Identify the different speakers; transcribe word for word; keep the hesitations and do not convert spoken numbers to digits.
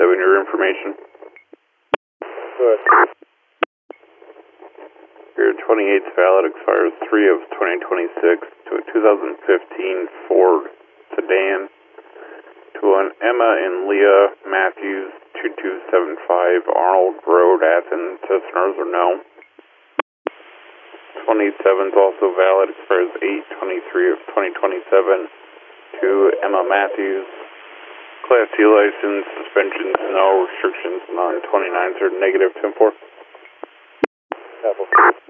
Speaker 1: twenty-seven, your information.
Speaker 2: Good.
Speaker 1: Your twenty-eight is valid, expires three of twenty twenty-six to a two thousand fifteen Ford sedan to an Emma and Leah Matthews, two two seven five Arnold Road, Athens. Listeners or no. twenty-seven is also valid, expires eight twenty-three of twenty twenty-seven to Emma Matthews. Class C license, suspensions, no restrictions, non twenty-nines are negative ten four.
Speaker 2: Apple.